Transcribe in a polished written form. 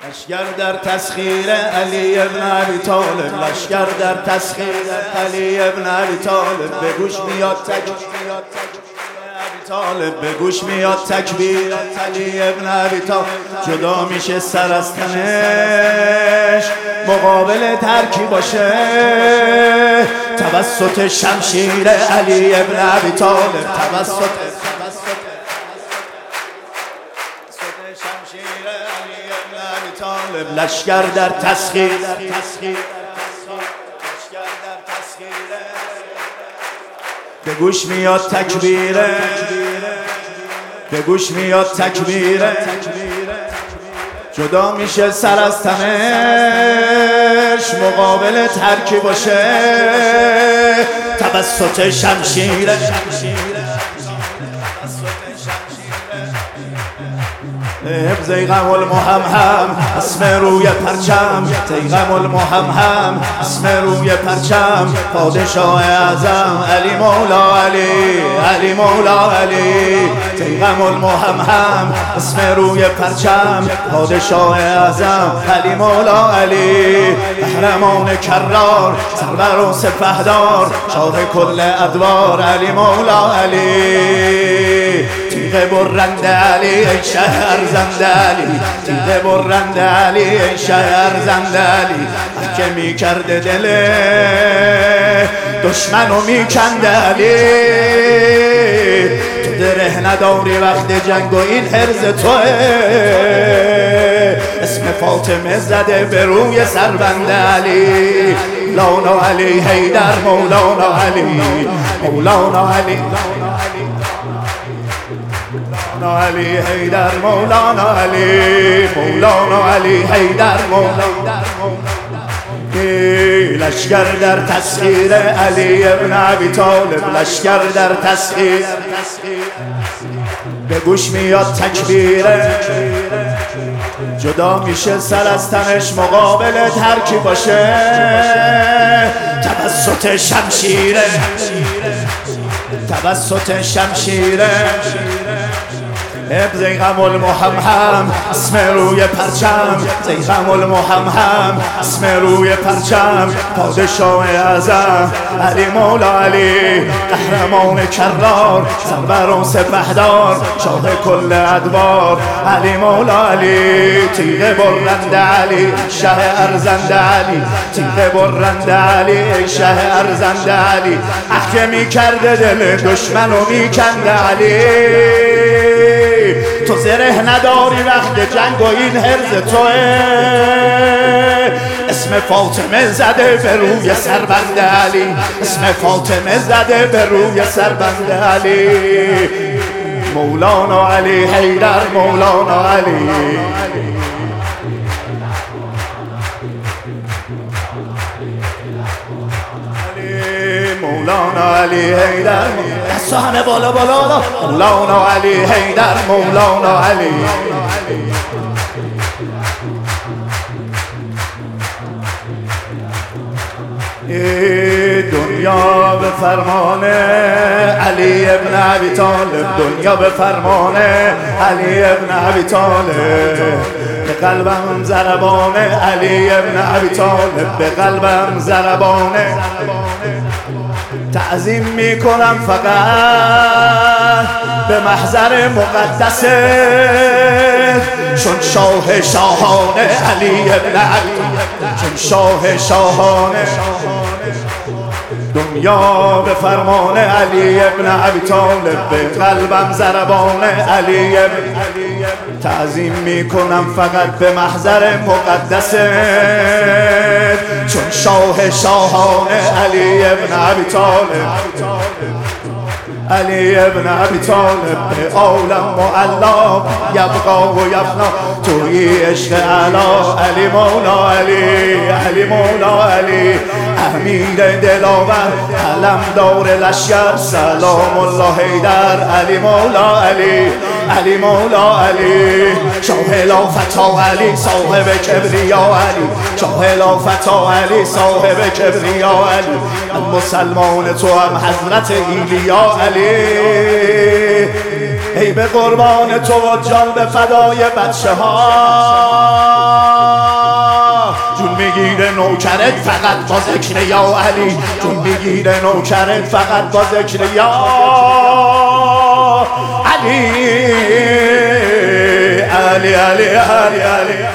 لشگر در تسخیر علی ابن ابی طالب، لشگر در تسخیر علی ابن ابی طالب. به گوش میاد طالب، به گوش میاد تکبیر علی ابن ابی طالب. جدا میشه سر از تنش، مقابل ترکی باشه توسط شمشیر علی ابن ابی طالب، توسط شمشیر علی ابن ابی طالب. لشگر در تسخیر، به گوش میاد تکبیره، به گوش میاد تکبیره. جدا میشه سر از تنش، مقابل ترکی باشه توسط شمشیره. زیغم المحمهم اسم روی پرچم، زیغم المحمهم اسم روی پرچم. پادشاه اعظم علی مولا علی، علی مولا علی. زیغم المحمهم اسم روی پرچم، پادشاه اعظم علی مولا علی. قهرمان کرار، سرور و سپهدار، شاه کل ادوار علی مولا علی. تیغ برنده علی ای شهر زنده علی، تیغ برنده علی ای شهر زنده علی. که میکرده دل دشمنو میکنده علی. تو دره نداری وقت جنگ و این حرز توه. اسم فاطمه زده به روی سربند علی. مولانا علی حیدر، مولانا علی، مولانا علی، مولانا علی حیدر، مولانا علی، مولانا علی حیدر، مولانا. لشگر در تسخیر علی ابن ابی طالب، لشگر در تسخیر. به گوش میاد تکبیره، جدا میشه سر از تنش، مقابل ترکی باشه توسط شمشیره، توسط شمشیره. زیغم المحمهم اسم روی پرچم، زیغم المحمهم اسم روی پرچم. پادشاه اعظم علی مولا علی، قهرمان کرار، سرور و سپهدار، شاه کل ادوار علی مولا علی. تیغ برنده علی شه ارزنده علی، تیغ برنده علی شه ارزنده علی. که میکرده دل دشمنو میکنده علی. تو زره نداری وقت جنگ و این حرز توه. اسم فاطمه زده به روی سربند علی، اسم فاطمه زده به روی سربند علی. مولانا علی حیدر، مولانا علی، مولانا علی حیدر. دستا همه بالا بالا. مولانا علی حیدر، مولانا علی. دنیا به فرمان علی ابن ابی طالب، دنیا به فرمان علی ابن ابی طالب. به قلبم ضربان علی ابن ابی طالب، به قلبم ضربان. تعظیم میکنم فقط به محضر مقدسه، چون شاه شاهانه علی ابن ابی، چون شاه شاهانه. دنیا به فرمان علی ابن ابی طالب، به قلبم ضربان علی ابن. تعظیم میکنم فقط به محضر مقدسه، چون شاه شاهانه علی ابن ابی طالب، علی ابن ابی طالب. به عالم معلا یبقا و یفنا، توی عشق علا علی مولا علی، علی مولا علی. امیر دلاور علم دار لشگر، سلام الله حیدر علی مولا علی، علی مولا علی. شاه لافتا علی صاحب کبریا علی، شاه لافتا علی صاحب کبریا علی. من مسلمان تو هم حضرت ایلیا علی. ای به قربان تو و جان به فدای بچه ها. نوکرت فقط با ذکر یا علی، جون میگیره نوکرت فقط با ذکر یا علی. علی علی علی علی